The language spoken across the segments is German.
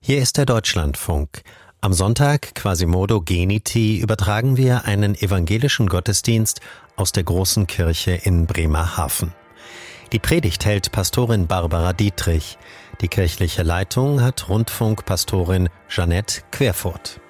Hier ist der Deutschlandfunk. Am Sonntag, Quasimodo Geniti, übertragen wir einen evangelischen Gottesdienst aus der großen Kirche in Bremerhaven. Die Predigt hält Pastorin Barbara Dietrich. Die kirchliche Leitung hat Rundfunkpastorin Jeanette Querfurt.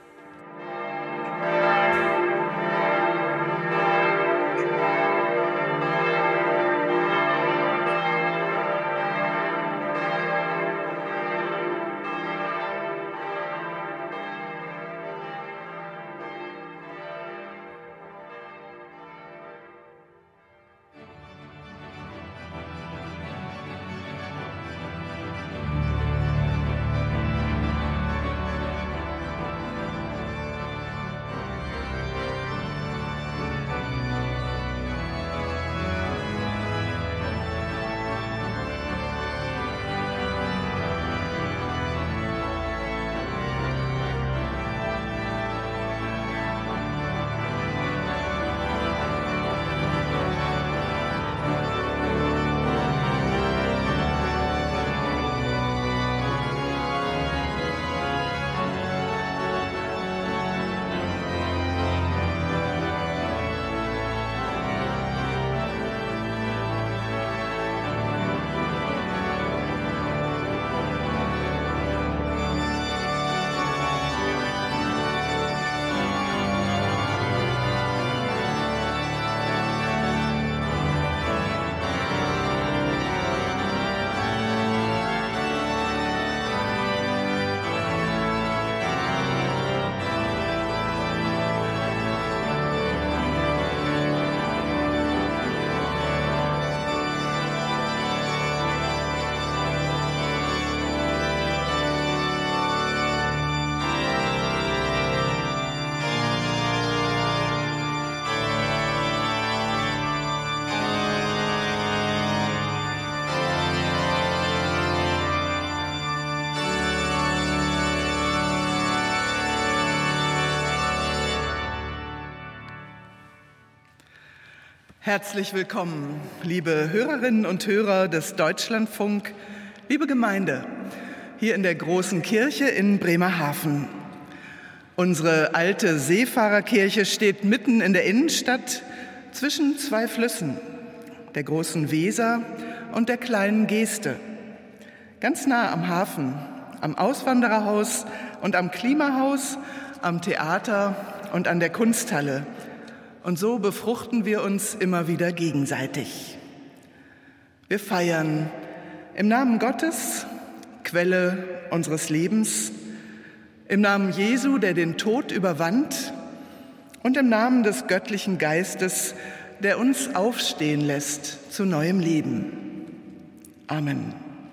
Herzlich willkommen, liebe Hörerinnen und Hörer des Deutschlandfunk, liebe Gemeinde, hier in der großen Kirche in Bremerhaven. Unsere alte Seefahrerkirche steht mitten in der Innenstadt zwischen zwei Flüssen, der großen Weser und der kleinen Geeste. Ganz nah am Hafen, am Auswandererhaus und am Klimahaus, am Theater und an der Kunsthalle. Und so befruchten wir uns immer wieder gegenseitig. Wir feiern im Namen Gottes, Quelle unseres Lebens, im Namen Jesu, der den Tod überwand, und im Namen des göttlichen Geistes, der uns aufstehen lässt zu neuem Leben. Amen.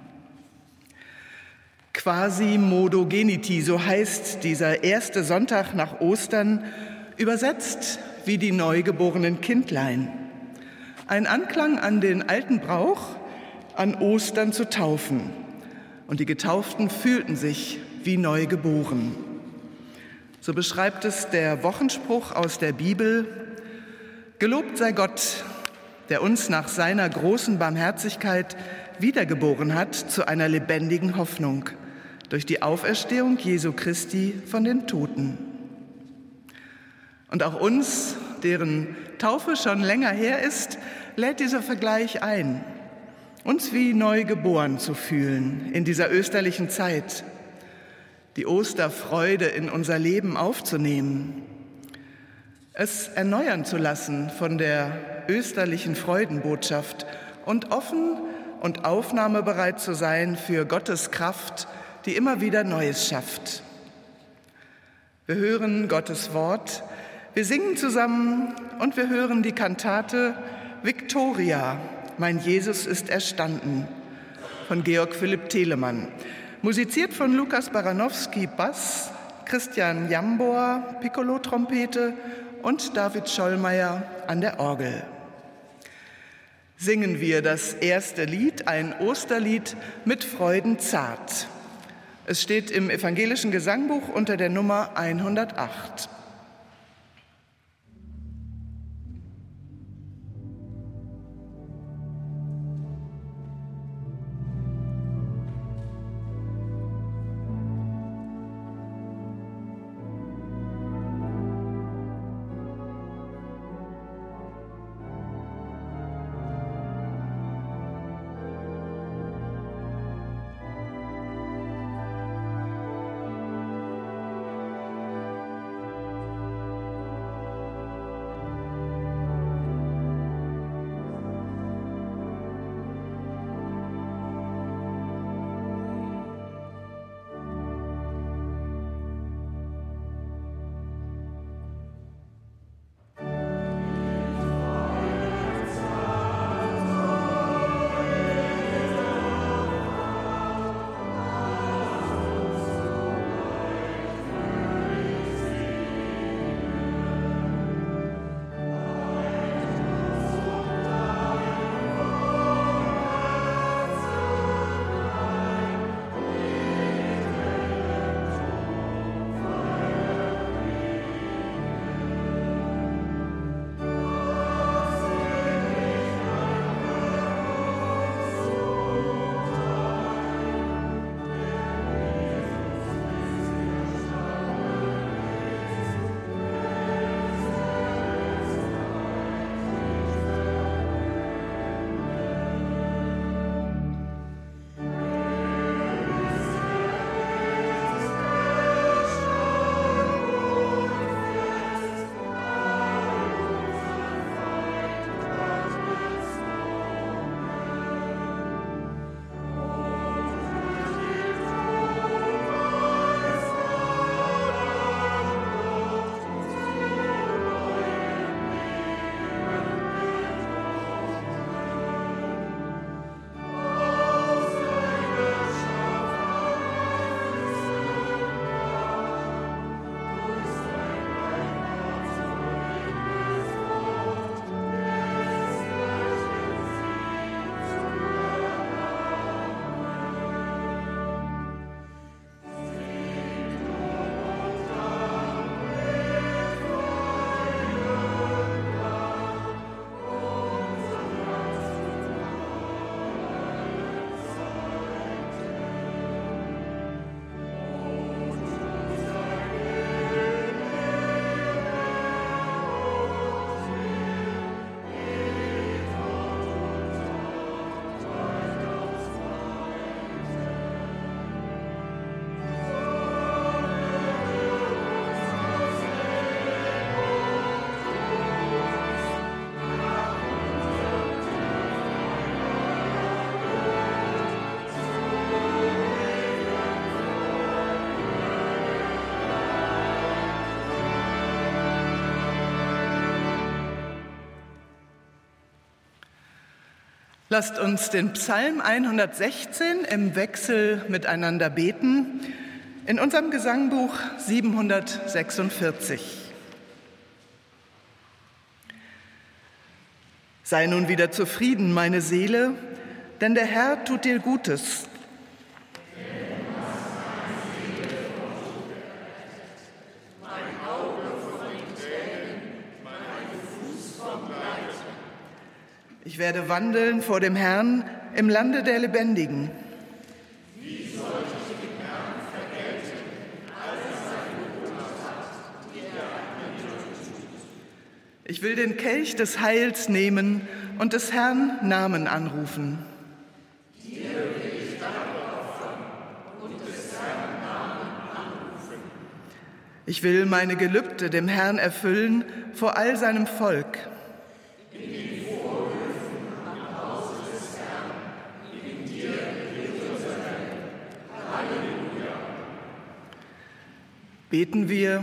Quasimodo Geniti, so heißt dieser erste Sonntag nach Ostern, übersetzt wie die neugeborenen Kindlein. Ein Anklang an den alten Brauch, an Ostern zu taufen. Und die Getauften fühlten sich wie neu geboren. So beschreibt es der Wochenspruch aus der Bibel: Gelobt sei Gott, der uns nach seiner großen Barmherzigkeit wiedergeboren hat zu einer lebendigen Hoffnung durch die Auferstehung Jesu Christi von den Toten. Und auch uns, deren Taufe schon länger her ist, lädt dieser Vergleich ein, uns wie neu geboren zu fühlen in dieser österlichen Zeit, die Osterfreude in unser Leben aufzunehmen, es erneuern zu lassen von der österlichen Freudenbotschaft und offen und aufnahmebereit zu sein für Gottes Kraft, die immer wieder Neues schafft. Wir hören Gottes Wort, wir singen zusammen und wir hören die Kantate Victoria, mein Jesus ist erstanden von Georg Philipp Telemann, musiziert von Lukas Baranowski Bass, Christian Jambor Piccolo-Trompete und David Schollmeier an der Orgel. Singen wir das erste Lied, ein Osterlied mit Freuden zart. Es steht im evangelischen Gesangbuch unter der Nummer 108. Lasst uns den Psalm 116 im Wechsel miteinander beten, in unserem Gesangbuch 746. Sei nun wieder zufrieden, meine Seele, denn der Herr tut dir Gutes. Ich werde wandeln vor dem Herrn im Lande der Lebendigen. Wie sollte ich dem Herrn vergelten, als er seine Wohltat hat, die er an mir tut? Ich will den Kelch des Heils nehmen und des Herrn Namen anrufen. Dir will ich Dank opfern und des Herrn Namen anrufen. Ich will meine Gelübde dem Herrn erfüllen vor all seinem Volk. Beten wir,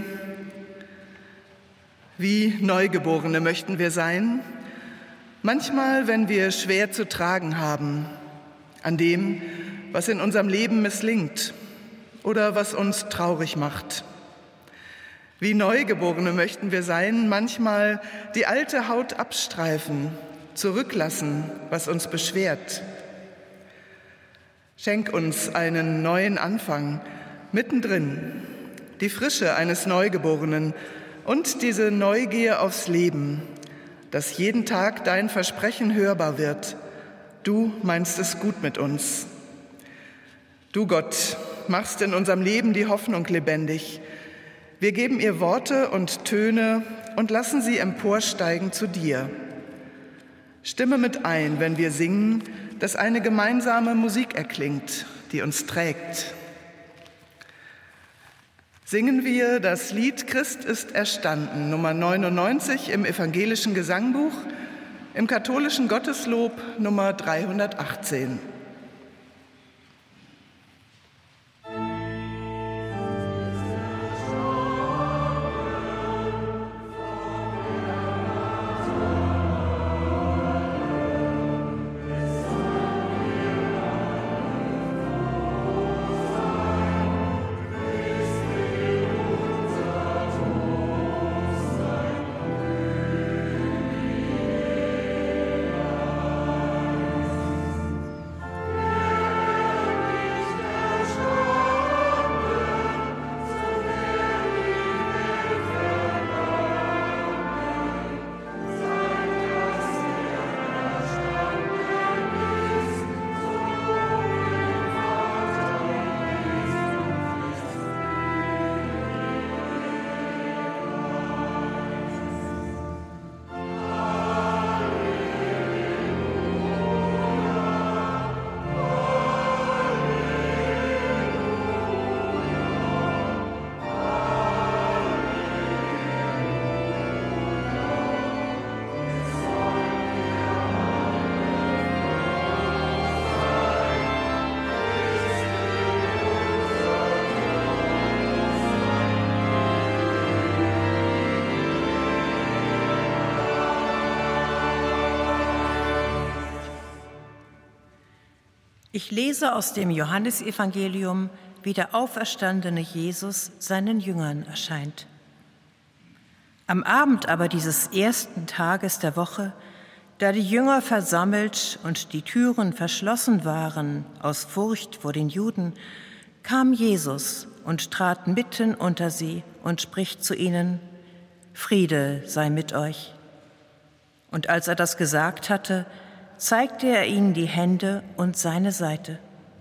wie Neugeborene möchten wir sein, manchmal, wenn wir schwer zu tragen haben, an dem, was in unserem Leben misslingt oder was uns traurig macht. Wie Neugeborene möchten wir sein, manchmal die alte Haut abstreifen, zurücklassen, was uns beschwert. Schenk uns einen neuen Anfang, mittendrin, die Frische eines Neugeborenen und diese Neugier aufs Leben, dass jeden Tag dein Versprechen hörbar wird. Du meinst es gut mit uns. Du Gott, machst in unserem Leben die Hoffnung lebendig. Wir geben ihr Worte und Töne und lassen sie emporsteigen zu dir. Stimme mit ein, wenn wir singen, dass eine gemeinsame Musik erklingt, die uns trägt. Singen wir das Lied Christ ist erstanden, Nummer 99 im evangelischen Gesangbuch, im katholischen Gotteslob Nummer 318. Ich lese aus dem Johannesevangelium, wie der auferstandene Jesus seinen Jüngern erscheint. Am Abend aber dieses ersten Tages der Woche, da die Jünger versammelt und die Türen verschlossen waren aus Furcht vor den Juden, kam Jesus und trat mitten unter sie und spricht zu ihnen: Friede sei mit euch. Und als er das gesagt hatte, zeigte er ihnen die Hände und seine Seite.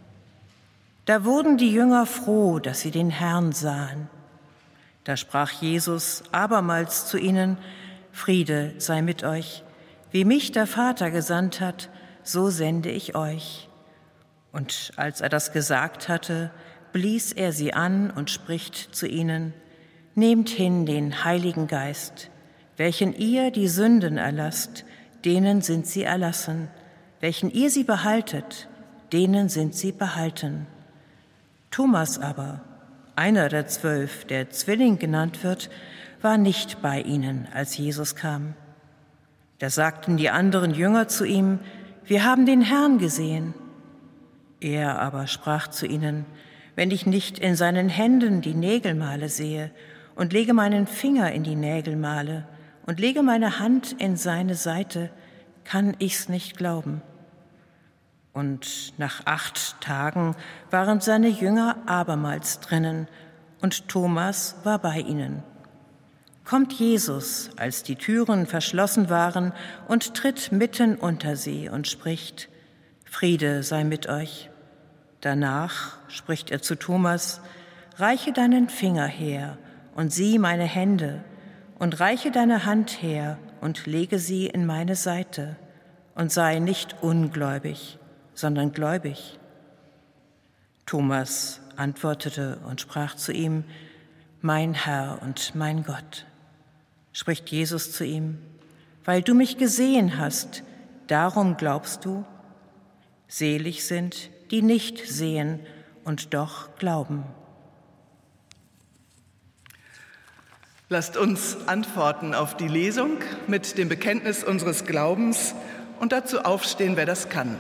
Da wurden die Jünger froh, dass sie den Herrn sahen. Da sprach Jesus abermals zu ihnen: Friede sei mit euch. Wie mich der Vater gesandt hat, so sende ich euch. Und als er das gesagt hatte, blies er sie an und spricht zu ihnen: Nehmt hin den Heiligen Geist. Welchen ihr die Sünden erlasst, denen sind sie erlassen. Welchen ihr sie behaltet, denen sind sie behalten. Thomas aber, einer der 12, der Zwilling genannt wird, war nicht bei ihnen, als Jesus kam. Da sagten die anderen Jünger zu ihm: wir haben den Herrn gesehen. Er aber sprach zu ihnen, wenn ich nicht in seinen Händen die Nägelmale sehe und lege meinen Finger in die Nägelmale und lege meine Hand in seine Seite, kann ich's nicht glauben. Und nach 8 Tagen waren seine Jünger abermals drinnen, und Thomas war bei ihnen. Kommt Jesus, als die Türen verschlossen waren, und tritt mitten unter sie und spricht, Friede sei mit euch. Danach spricht er zu Thomas, reiche deinen Finger her und sieh meine Hände, und reiche deine Hand her und lege sie in meine Seite, und sei nicht ungläubig, sondern gläubig. Thomas antwortete und sprach zu ihm, mein Herr und mein Gott. Spricht Jesus zu ihm, weil du mich gesehen hast, darum glaubst du? Selig sind, die nicht sehen und doch glauben. Lasst uns antworten auf die Lesung mit dem Bekenntnis unseres Glaubens und dazu aufstehen, wer das kann.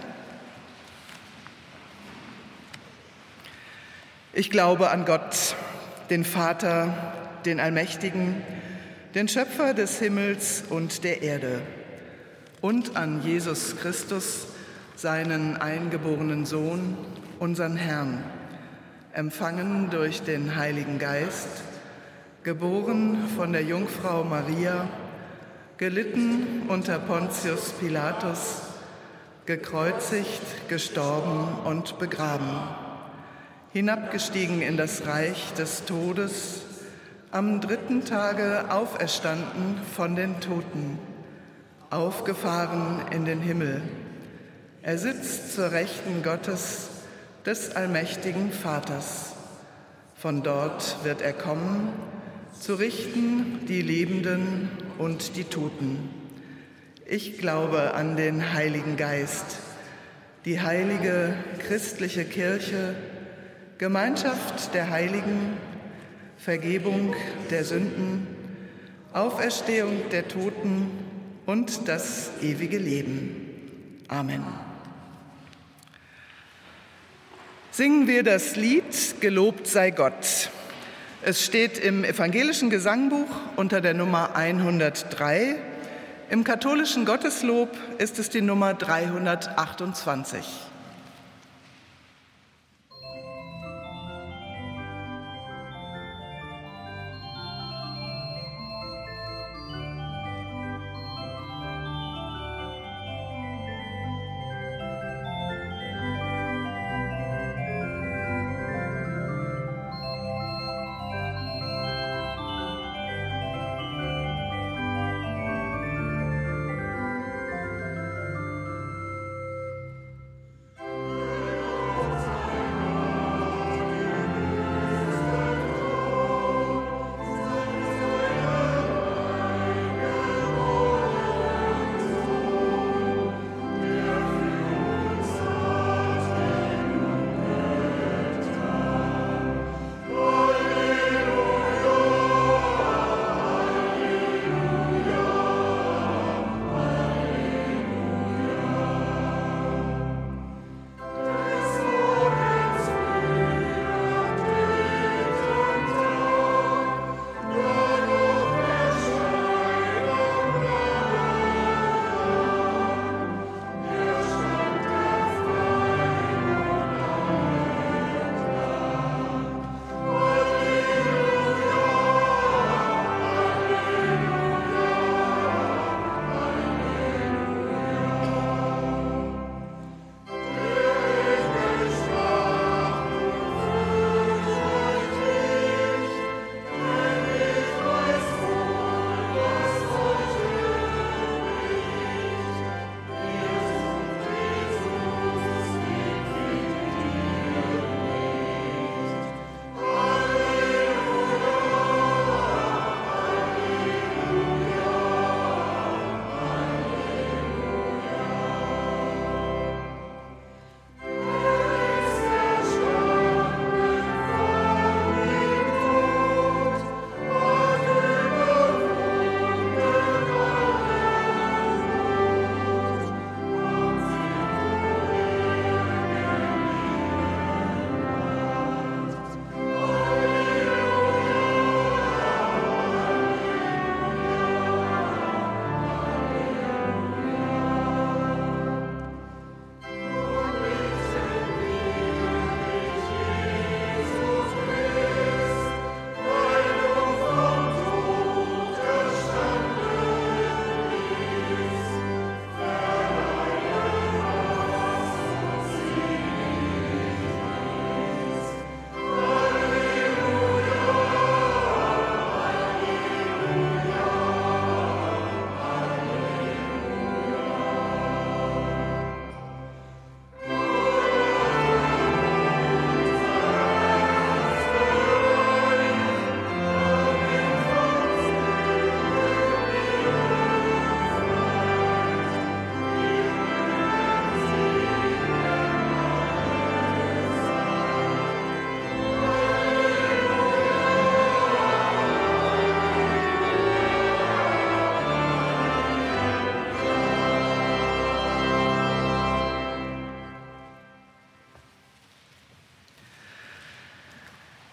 Ich glaube an Gott, den Vater, den Allmächtigen, den Schöpfer des Himmels und der Erde, und an Jesus Christus, seinen eingeborenen Sohn, unseren Herrn, empfangen durch den Heiligen Geist, geboren von der Jungfrau Maria, gelitten unter Pontius Pilatus, gekreuzigt, gestorben und begraben, hinabgestiegen in das Reich des Todes, am 3. Tage auferstanden von den Toten, aufgefahren in den Himmel. Er sitzt zur Rechten Gottes, des allmächtigen Vaters. Von dort wird er kommen, zu richten die Lebenden und die Toten. Ich glaube an den Heiligen Geist, die heilige christliche Kirche, Gemeinschaft der Heiligen, Vergebung der Sünden, Auferstehung der Toten und das ewige Leben. Amen. Singen wir das Lied Gelobt sei Gott. Es steht im evangelischen Gesangbuch unter der Nummer 103. Im katholischen Gotteslob ist es die Nummer 328.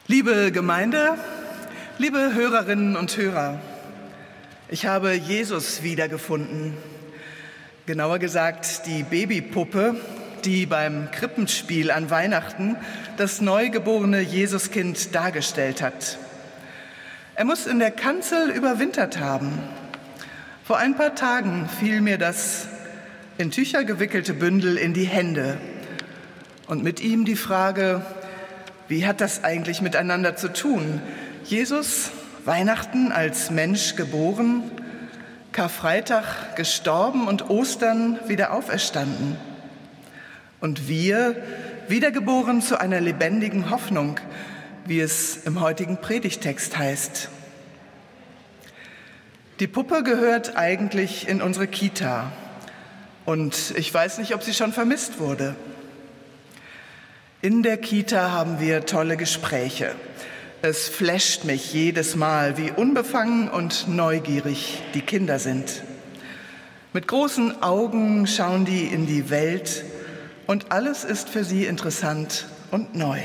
Liebe Gemeinde, liebe Hörerinnen und Hörer, ich habe Jesus wiedergefunden. Genauer gesagt die Babypuppe, die beim Krippenspiel an Weihnachten das neugeborene Jesuskind dargestellt hat. Er muss in der Kanzel überwintert haben. Vor ein paar Tagen fiel mir das in Tücher gewickelte Bündel in die Hände und mit ihm die Frage: Wie hat das eigentlich miteinander zu tun? Jesus, Weihnachten als Mensch geboren, Karfreitag gestorben und Ostern wieder auferstanden. Und wir, wiedergeboren zu einer lebendigen Hoffnung, wie es im heutigen Predigtext heißt. Die Puppe gehört eigentlich in unsere Kita. Und ich weiß nicht, ob sie schon vermisst wurde. In der Kita haben wir tolle Gespräche. Es flasht mich jedes Mal, wie unbefangen und neugierig die Kinder sind. Mit großen Augen schauen die in die Welt und alles ist für sie interessant und neu.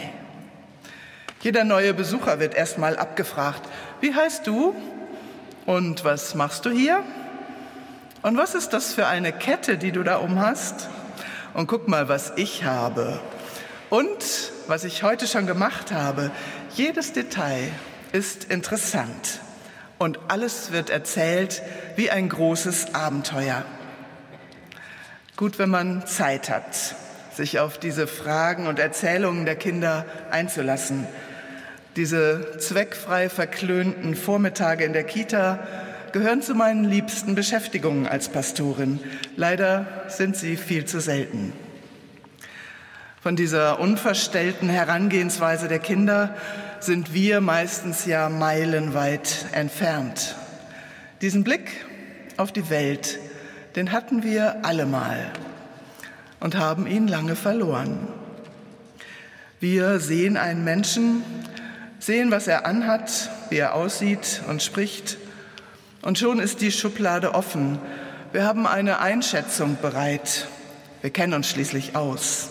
Jeder neue Besucher wird erstmal abgefragt: Wie heißt du? Und was machst du hier? Und was ist das für eine Kette, die du da umhast? Und guck mal, was ich habe. Und was ich heute schon gemacht habe. Jedes Detail ist interessant und alles wird erzählt wie ein großes Abenteuer. Gut, wenn man Zeit hat, sich auf diese Fragen und Erzählungen der Kinder einzulassen. Diese zweckfrei verklönten Vormittage in der Kita gehören zu meinen liebsten Beschäftigungen als Pastorin. Leider sind sie viel zu selten. Von dieser unverstellten Herangehensweise der Kinder sind wir meistens ja meilenweit entfernt. Diesen Blick auf die Welt, den hatten wir alle mal und haben ihn lange verloren. Wir sehen einen Menschen, sehen, was er anhat, wie er aussieht und spricht, und schon ist die Schublade offen. Wir haben eine Einschätzung bereit. Wir kennen uns schließlich aus.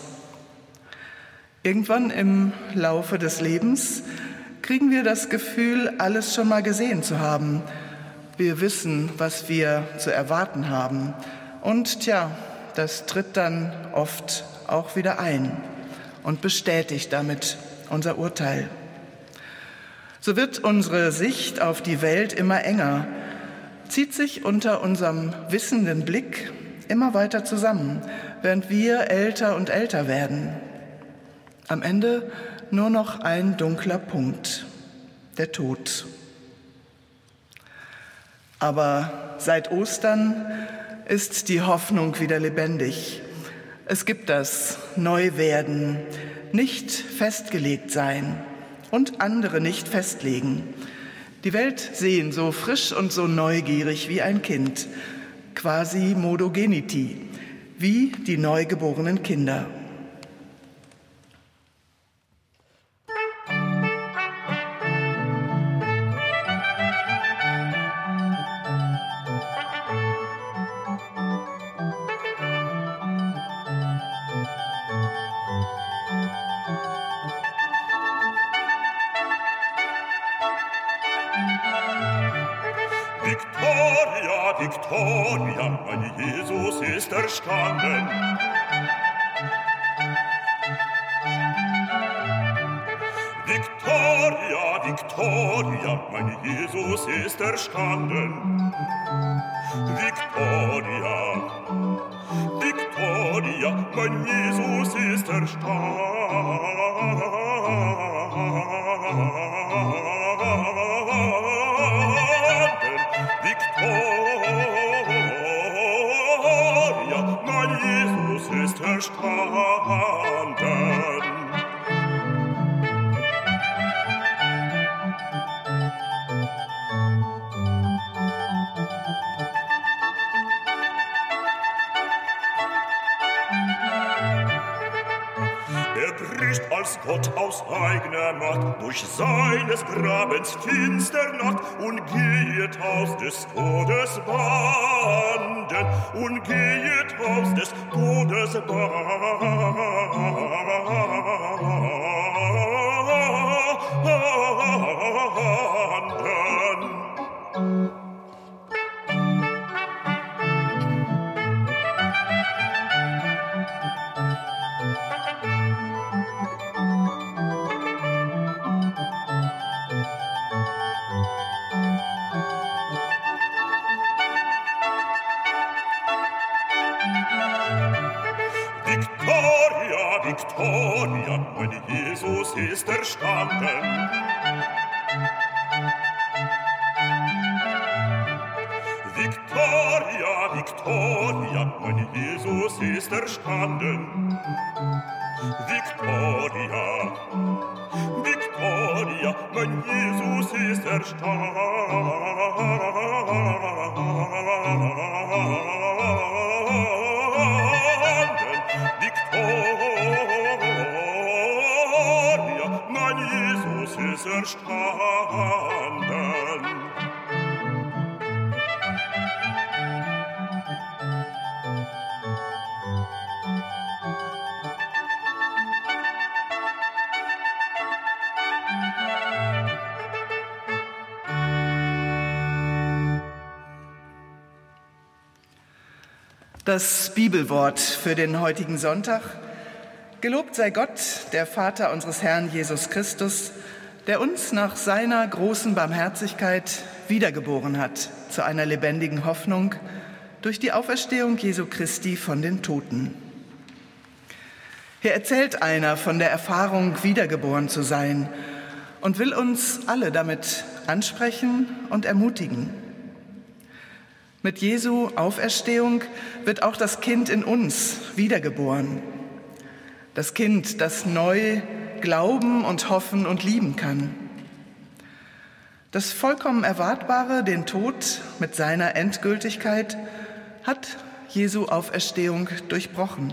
Irgendwann im Laufe des Lebens kriegen wir das Gefühl, alles schon mal gesehen zu haben. Wir wissen, was wir zu erwarten haben. Und das tritt dann oft auch wieder ein und bestätigt damit unser Urteil. So wird unsere Sicht auf die Welt immer enger, zieht sich unter unserem wissenden Blick immer weiter zusammen, während wir älter und älter werden. Am Ende nur noch ein dunkler Punkt, der Tod. Aber seit Ostern ist die Hoffnung wieder lebendig. Es gibt das Neuwerden, nicht festgelegt sein und andere nicht festlegen. Die Welt sehen so frisch und so neugierig wie ein Kind, quasi modo geniti, wie die neugeborenen Kinder. Victoria, Victoria, mein Jesus ist erstanden. Victoria, Victoria, mein Jesus ist erstanden. Victoria, Victoria, mein Jesus ist erstanden. Victoria, mein Jesus ist erstanden. Bricht als Gott aus eigener Macht durch seines Grabens Finsternacht und geht aus des Todes Banden und geht aus des Todes Banden. Victoria, mein Jesus ist erstanden. Victoria, Victoria, mein Jesus ist erstanden. Victoria, Victoria, mein Jesus ist erstanden. Ist erstanden. Das Bibelwort für den heutigen Sonntag. Gelobt sei Gott, der Vater unseres Herrn Jesus Christus, der uns nach seiner großen Barmherzigkeit wiedergeboren hat zu einer lebendigen Hoffnung durch die Auferstehung Jesu Christi von den Toten. Hier erzählt einer von der Erfahrung, wiedergeboren zu sein und will uns alle damit ansprechen und ermutigen. Mit Jesu Auferstehung wird auch das Kind in uns wiedergeboren. Das Kind, das neu glauben und hoffen und lieben kann. Das vollkommen Erwartbare, den Tod mit seiner Endgültigkeit, hat Jesu Auferstehung durchbrochen.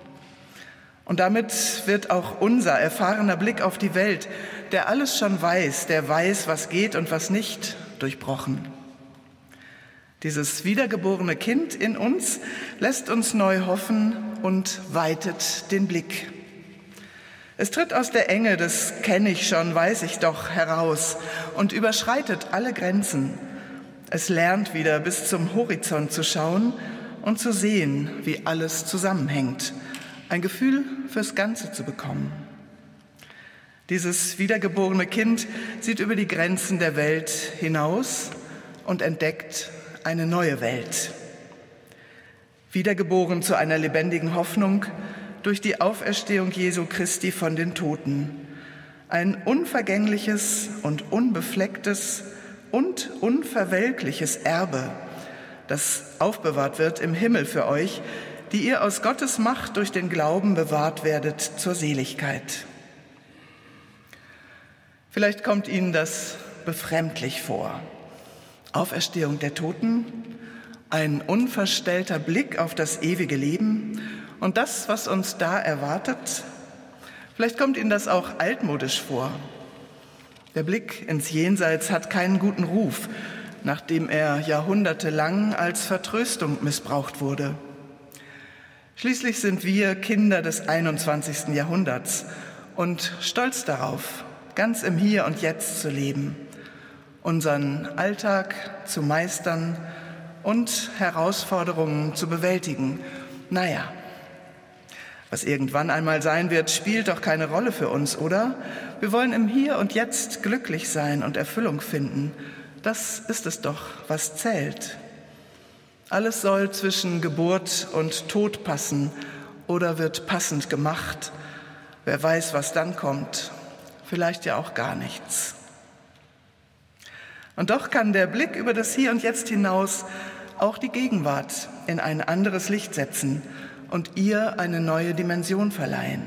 Und damit wird auch unser erfahrener Blick auf die Welt, der alles schon weiß, der weiß, was geht und was nicht, durchbrochen. Dieses wiedergeborene Kind in uns lässt uns neu hoffen und weitet den Blick. Es tritt aus der Enge des „Kenn ich schon, weiß ich doch" heraus und überschreitet alle Grenzen. Es lernt wieder bis zum Horizont zu schauen und zu sehen, wie alles zusammenhängt, ein Gefühl fürs Ganze zu bekommen. Dieses wiedergeborene Kind sieht über die Grenzen der Welt hinaus und entdeckt eine neue Welt. Wiedergeboren zu einer lebendigen Hoffnung durch die Auferstehung Jesu Christi von den Toten. Ein unvergängliches und unbeflecktes und unverwelkliches Erbe, das aufbewahrt wird im Himmel für euch, die ihr aus Gottes Macht durch den Glauben bewahrt werdet zur Seligkeit. Vielleicht kommt Ihnen das befremdlich vor. Auferstehung der Toten, ein unverstellter Blick auf das ewige Leben und das, was uns da erwartet. Vielleicht kommt Ihnen das auch altmodisch vor. Der Blick ins Jenseits hat keinen guten Ruf, nachdem er jahrhundertelang als Vertröstung missbraucht wurde. Schließlich sind wir Kinder des 21. Jahrhunderts und stolz darauf, ganz im Hier und Jetzt zu leben, unseren Alltag zu meistern und Herausforderungen zu bewältigen. Naja, was irgendwann einmal sein wird, spielt doch keine Rolle für uns, oder? Wir wollen im Hier und Jetzt glücklich sein und Erfüllung finden. Das ist es doch, was zählt. Alles soll zwischen Geburt und Tod passen oder wird passend gemacht. Wer weiß, was dann kommt. Vielleicht ja auch gar nichts. Und doch kann der Blick über das Hier und Jetzt hinaus auch die Gegenwart in ein anderes Licht setzen und ihr eine neue Dimension verleihen.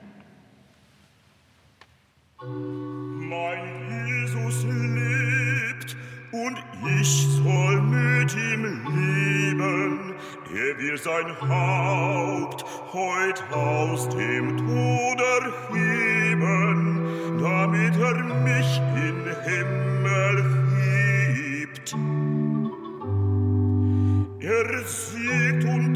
Mein Jesus lebt und ich soll mit ihm leben. Er will sein Haupt heut aus dem Tod erheben, damit er mich in Himmel hebt. Er siegt und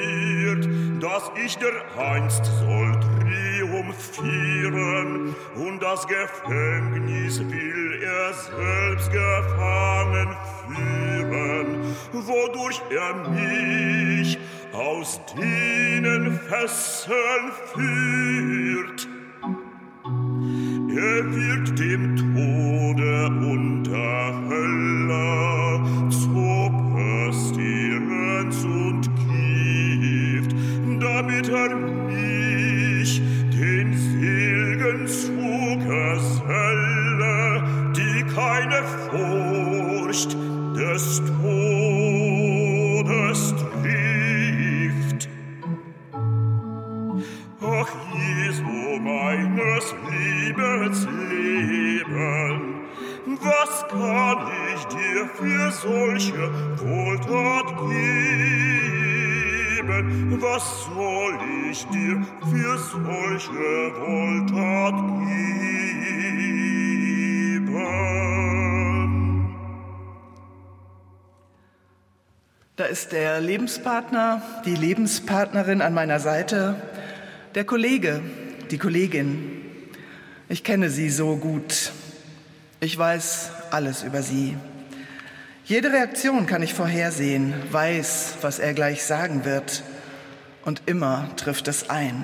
triumphiert, dass ich dereinst soll triumphieren und das Gefängnis will er selbst gefangen führen, wodurch er mich aus denen Fesseln führt. Er wird dem Tode und der Hölle zu Pestilenz und Gift, damit er mich den Segen zugeselle, die keine Furcht des Todes trifft. Ach, Jesu, meines Liebes Leben, was kann ich dir für solche Wohltat geben? Was soll ich dir für solche Wohltat geben? Da ist der Lebenspartner, die Lebenspartnerin an meiner Seite, der Kollege, die Kollegin. Ich kenne sie so gut. Ich weiß alles über sie. Jede Reaktion kann ich vorhersehen, weiß, was er gleich sagen wird. Und immer trifft es ein.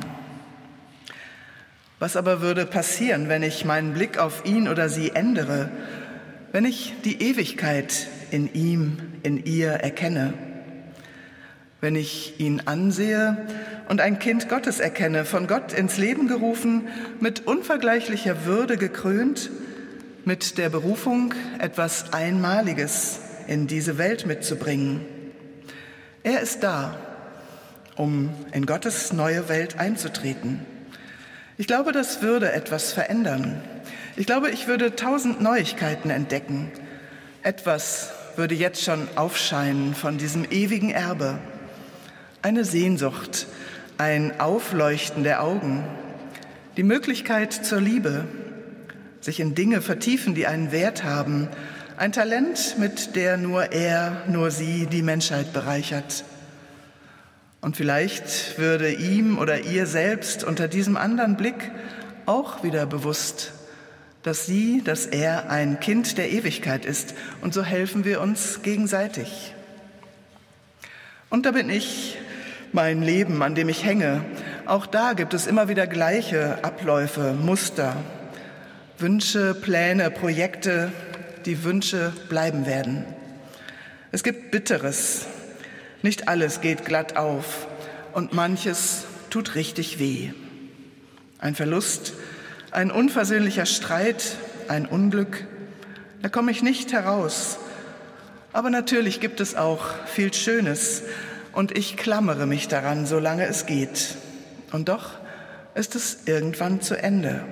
Was aber würde passieren, wenn ich meinen Blick auf ihn oder sie ändere, wenn ich die Ewigkeit in ihm, in ihr erkenne? Wenn ich ihn ansehe und ein Kind Gottes erkenne, von Gott ins Leben gerufen, mit unvergleichlicher Würde gekrönt, mit der Berufung, etwas Einmaliges in diese Welt mitzubringen. Er ist da, um in Gottes neue Welt einzutreten. Ich glaube, das würde etwas verändern. Ich glaube, ich würde 1000 Neuigkeiten entdecken. Etwas würde jetzt schon aufscheinen von diesem ewigen Erbe. Eine Sehnsucht, ein Aufleuchten der Augen, die Möglichkeit zur Liebe, sich in Dinge vertiefen, die einen Wert haben, ein Talent, mit der nur er, nur sie die Menschheit bereichert. Und vielleicht würde ihm oder ihr selbst unter diesem anderen Blick auch wieder bewusst, dass er ein Kind der Ewigkeit ist. Und so helfen wir uns gegenseitig. Und da bin ich, mein Leben, an dem ich hänge. Auch da gibt es immer wieder gleiche Abläufe, Muster, Wünsche, Pläne, Projekte, die Wünsche bleiben werden. Es gibt Bitteres. Nicht alles geht glatt auf und manches tut richtig weh. Ein Verlust, ein unversöhnlicher Streit, ein Unglück, da komme ich nicht heraus. Aber natürlich gibt es auch viel Schönes und ich klammere mich daran, solange es geht. Und doch ist es irgendwann zu Ende.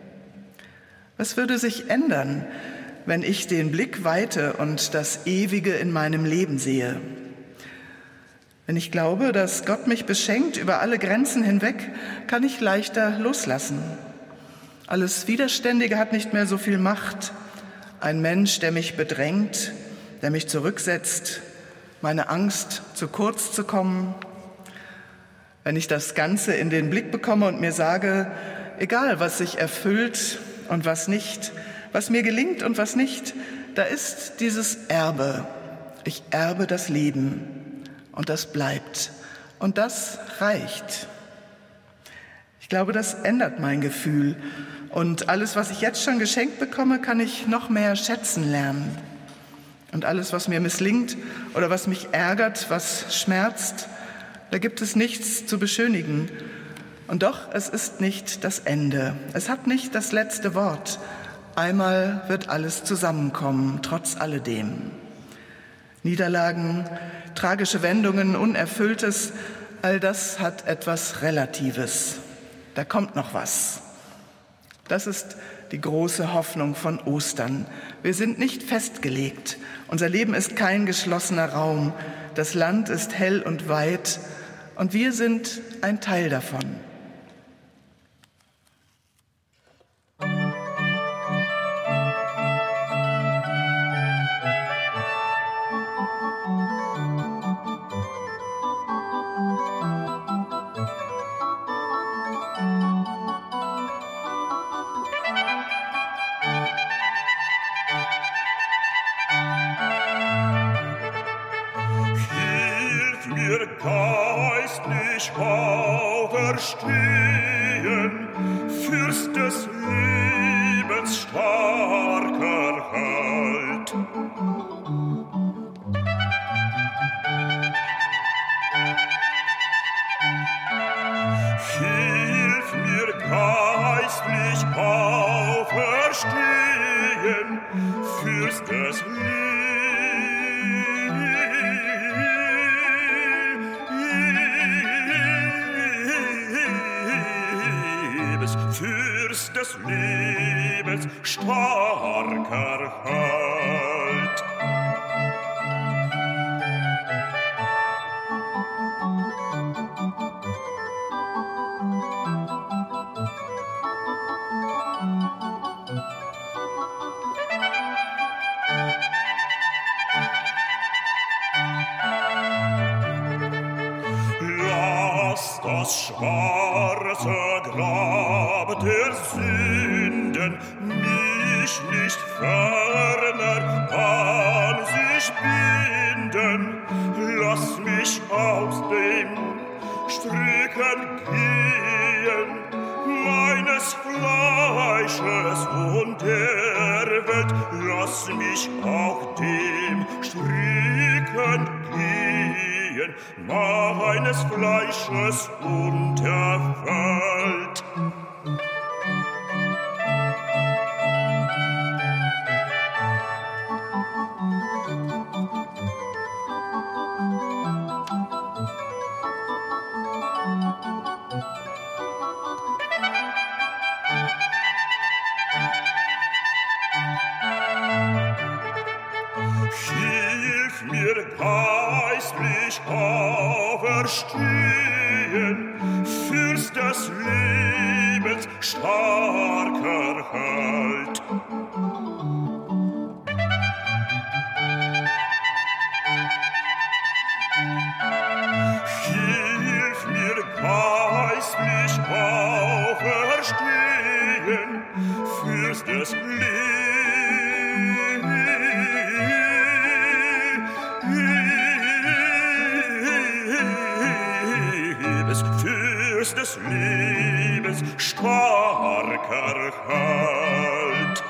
Was würde sich ändern, wenn ich den Blick weite und das Ewige in meinem Leben sehe? Wenn ich glaube, dass Gott mich beschenkt über alle Grenzen hinweg, kann ich leichter loslassen. Alles Widerständige hat nicht mehr so viel Macht. Ein Mensch, der mich bedrängt, der mich zurücksetzt, meine Angst, zu kurz zu kommen. Wenn ich das Ganze in den Blick bekomme und mir sage, egal was sich erfüllt und was nicht, was mir gelingt und was nicht, da ist dieses Erbe. Ich erbe das Leben und das bleibt und das reicht. Ich glaube, das ändert mein Gefühl und alles, was ich jetzt schon geschenkt bekomme, kann ich noch mehr schätzen lernen. Und alles, was mir misslingt oder was mich ärgert, was schmerzt, da gibt es nichts zu beschönigen. Und doch, es ist nicht das Ende. Es hat nicht das letzte Wort. Einmal wird alles zusammenkommen, trotz alledem. Niederlagen, tragische Wendungen, Unerfülltes, all das hat etwas Relatives. Da kommt noch was. Das ist die große Hoffnung von Ostern. Wir sind nicht festgelegt. Unser Leben ist kein geschlossener Raum. Das Land ist hell und weit und wir sind ein Teil davon. mich auferstehen, Fürst des Lebens starker Halt. Hilf mir geistlich auferstehen, Fürst des Fürst des Lebens starker Halt. Lass das schwarze Grab der Sünden mich nicht ferner an sich binden. Lass mich aus dem Stricken gehen, meines Fleisches und der Welt. Lass mich auch dem Stricken gehen, meines Fleisches und der Welt. Hilf mir geistlich auferstehen, Fürst des Lebens starker Halt. Hilf mir geistlich auferstehen, Fürst des Fürst des Lebens starker Halt.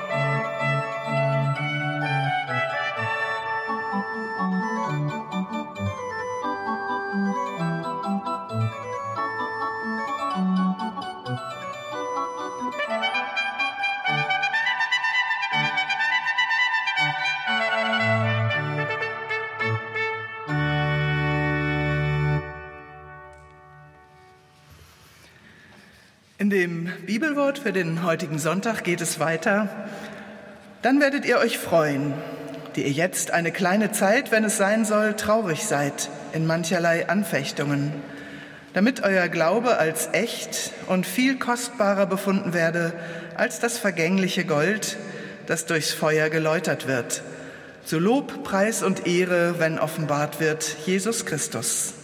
In dem Bibelwort für den heutigen Sonntag geht es weiter. Dann werdet ihr euch freuen, die ihr jetzt eine kleine Zeit, wenn es sein soll, traurig seid in mancherlei Anfechtungen, damit euer Glaube als echt und viel kostbarer befunden werde als das vergängliche Gold, das durchs Feuer geläutert wird, zu Lob, Preis und Ehre, wenn offenbart wird Jesus Christus.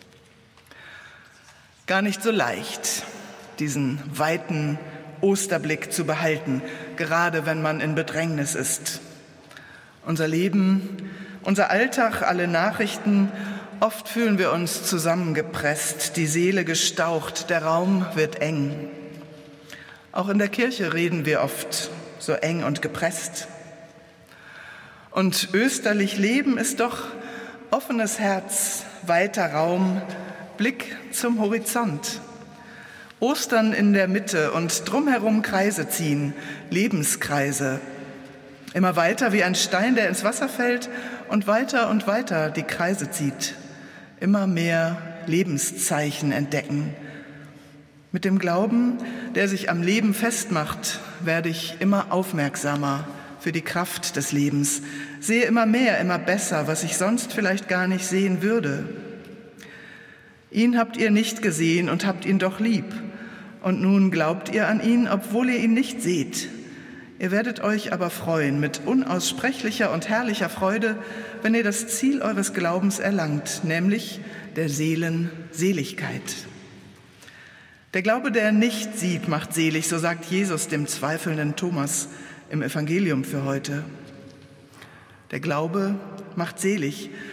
Gar nicht so leicht, diesen weiten Osterblick zu behalten, gerade wenn man in Bedrängnis ist. Unser Leben, unser Alltag, alle Nachrichten, oft fühlen wir uns zusammengepresst, die Seele gestaucht, der Raum wird eng. Auch in der Kirche reden wir oft so eng und gepresst. Und österlich Leben ist doch offenes Herz, weiter Raum, Blick zum Horizont. Ostern in der Mitte und drumherum Kreise ziehen, Lebenskreise. Immer weiter wie ein Stein, der ins Wasser fällt und weiter die Kreise zieht. Immer mehr Lebenszeichen entdecken. Mit dem Glauben, der sich am Leben festmacht, werde ich immer aufmerksamer für die Kraft des Lebens, sehe immer mehr, immer besser, was ich sonst vielleicht gar nicht sehen würde. Ihn habt ihr nicht gesehen und habt ihn doch lieb. Und nun glaubt ihr an ihn, obwohl ihr ihn nicht seht. Ihr werdet euch aber freuen mit unaussprechlicher und herrlicher Freude, wenn ihr das Ziel eures Glaubens erlangt, nämlich der Seelen Seligkeit. Der Glaube, der nicht sieht, macht selig, so sagt Jesus dem zweifelnden Thomas im Evangelium für heute. Der Glaube macht selig.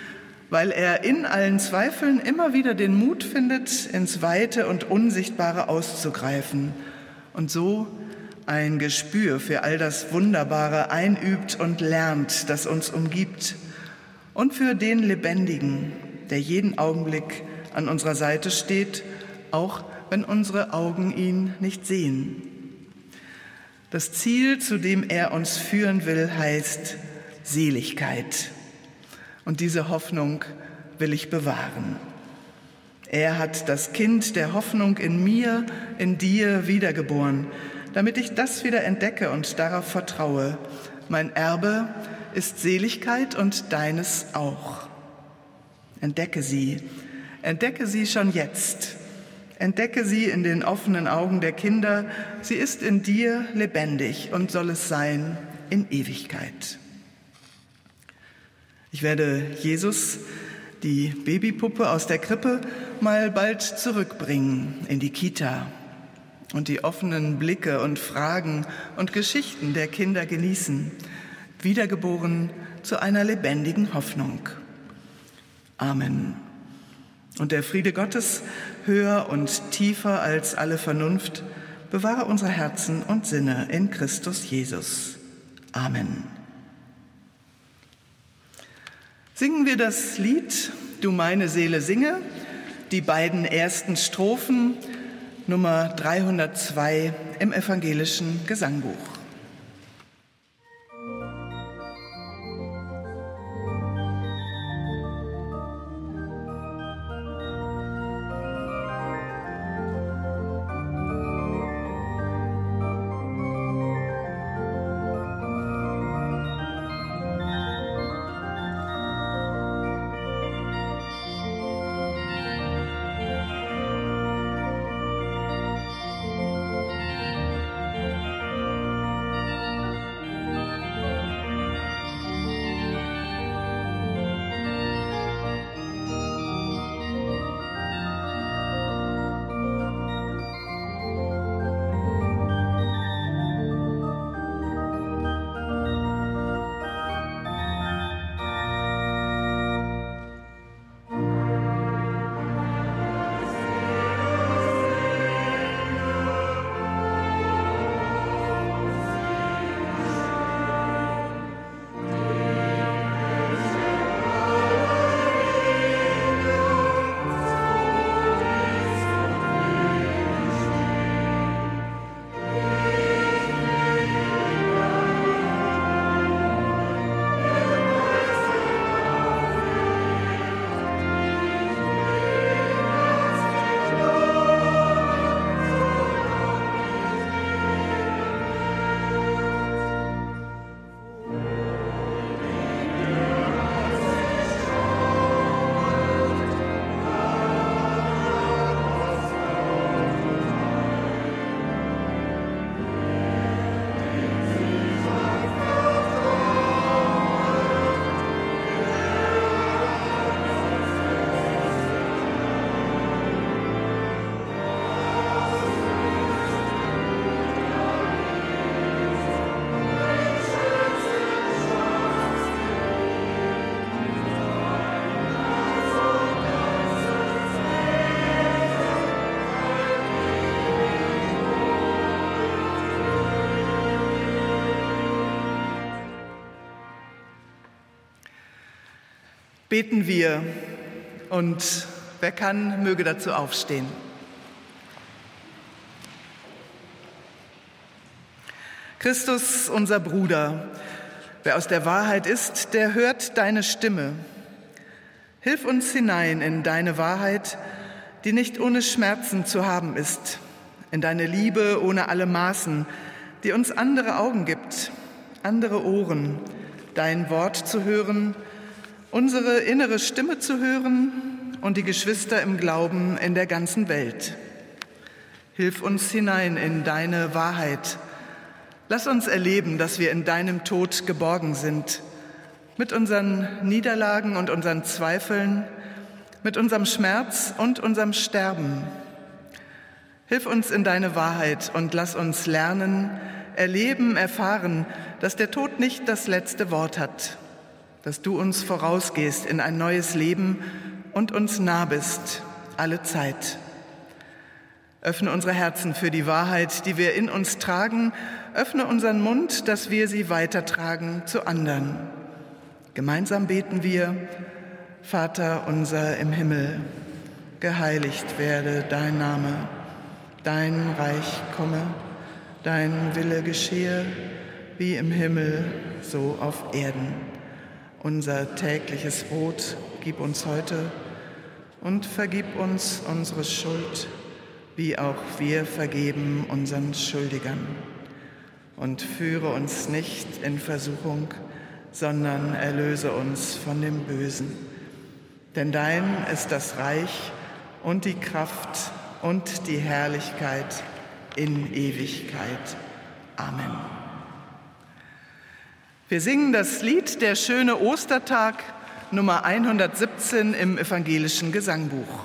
weil er in allen Zweifeln immer wieder den Mut findet, ins Weite und Unsichtbare auszugreifen und so ein Gespür für all das Wunderbare einübt und lernt, das uns umgibt, und für den Lebendigen, der jeden Augenblick an unserer Seite steht, auch wenn unsere Augen ihn nicht sehen. Das Ziel, zu dem er uns führen will, heißt Seligkeit. Und diese Hoffnung will ich bewahren. Er hat das Kind der Hoffnung in mir, in dir wiedergeboren, damit ich das wieder entdecke und darauf vertraue. Mein Erbe ist Seligkeit und deines auch. Entdecke sie schon jetzt. Entdecke sie in den offenen Augen der Kinder. Sie ist in dir lebendig und soll es sein in Ewigkeit. Ich werde Jesus, die Babypuppe aus der Krippe, mal bald zurückbringen in die Kita und die offenen Blicke und Fragen und Geschichten der Kinder genießen, wiedergeboren zu einer lebendigen Hoffnung. Amen. Und der Friede Gottes, höher und tiefer als alle Vernunft, bewahre unsere Herzen und Sinne in Christus Jesus. Amen. Singen wir das Lied Du meine Seele singe, die beiden ersten Strophen, Nummer 302 im evangelischen Gesangbuch. Beten wir und wer kann, möge dazu aufstehen. Christus, unser Bruder, wer aus der Wahrheit ist, der hört deine Stimme. Hilf uns hinein in deine Wahrheit, die nicht ohne Schmerzen zu haben ist, in deine Liebe ohne alle Maßen, die uns andere Augen gibt, andere Ohren, dein Wort zu hören, unsere innere Stimme zu hören und die Geschwister im Glauben in der ganzen Welt. Hilf uns hinein in deine Wahrheit. Lass uns erleben, dass wir in deinem Tod geborgen sind, mit unseren Niederlagen und unseren Zweifeln, mit unserem Schmerz und unserem Sterben. Hilf uns in deine Wahrheit und lass uns lernen, erleben, erfahren, dass der Tod nicht das letzte Wort hat, dass du uns vorausgehst in ein neues Leben und uns nah bist, alle Zeit. Öffne unsere Herzen für die Wahrheit, die wir in uns tragen. Öffne unseren Mund, dass wir sie weitertragen zu anderen. Gemeinsam beten wir: Vater unser im Himmel, geheiligt werde dein Name. Dein Reich komme, dein Wille geschehe, wie im Himmel, so auf Erden. Unser tägliches Brot gib uns heute und vergib uns unsere Schuld, wie auch wir vergeben unseren Schuldigern. Und führe uns nicht in Versuchung, sondern erlöse uns von dem Bösen. Denn dein ist das Reich und die Kraft und die Herrlichkeit in Ewigkeit. Amen. Wir singen das Lied Der schöne Ostertag, Nummer 117 im evangelischen Gesangbuch.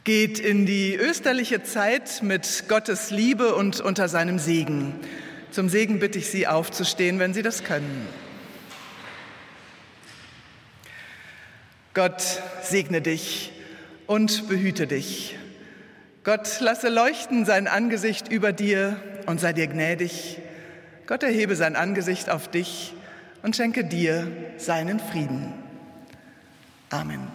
Geht in die österliche Zeit mit Gottes Liebe und unter seinem Segen. Zum Segen bitte ich Sie aufzustehen, wenn Sie das können. Gott segne dich und behüte dich. Gott lasse leuchten sein Angesicht über dir und sei dir gnädig. Gott erhebe sein Angesicht auf dich und schenke dir seinen Frieden. Amen.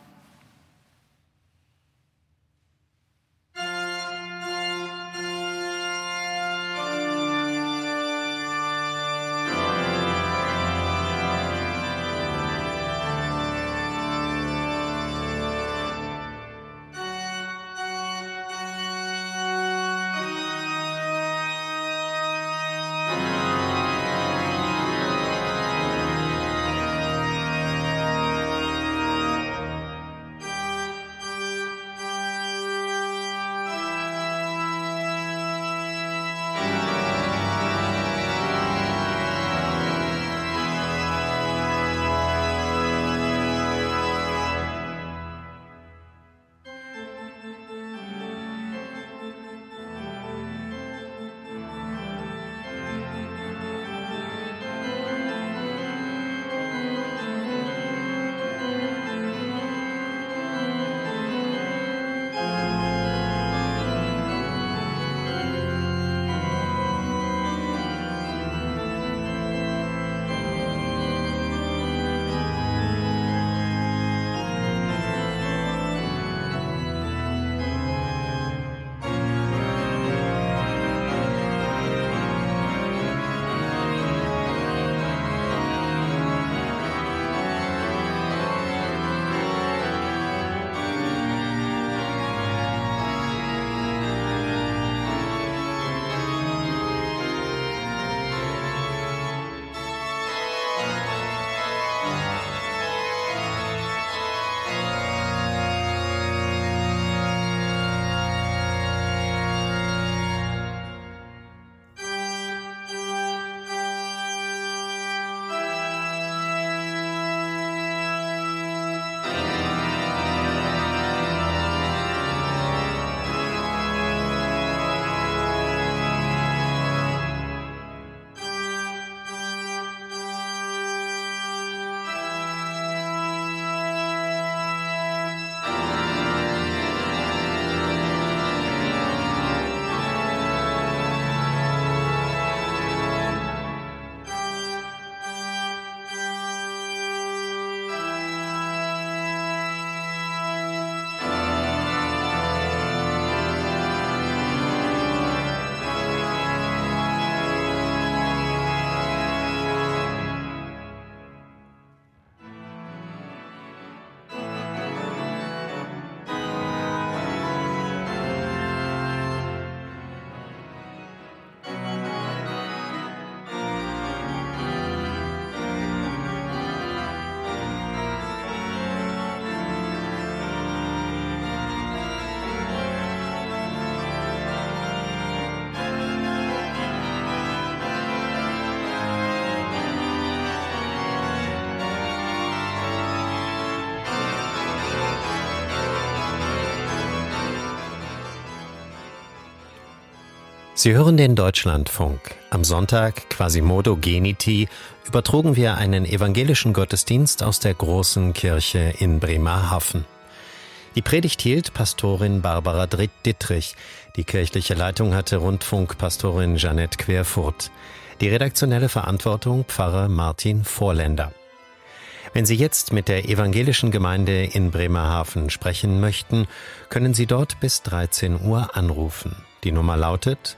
Sie hören den Deutschlandfunk. Am Sonntag, Quasimodo Geniti, übertrugen wir einen evangelischen Gottesdienst aus der großen Kirche in Bremerhaven. Die Predigt hielt Pastorin Barbara Dittrich. Die kirchliche Leitung hatte Rundfunkpastorin Jeanette Querfurt. Die redaktionelle Verantwortung Pfarrer Martin Vorländer. Wenn Sie jetzt mit der evangelischen Gemeinde in Bremerhaven sprechen möchten, können Sie dort bis 13 Uhr anrufen. Die Nummer lautet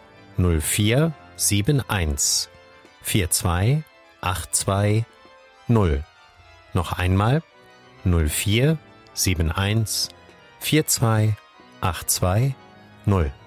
0471 42 82 0. Noch einmal 0471 42 82 0.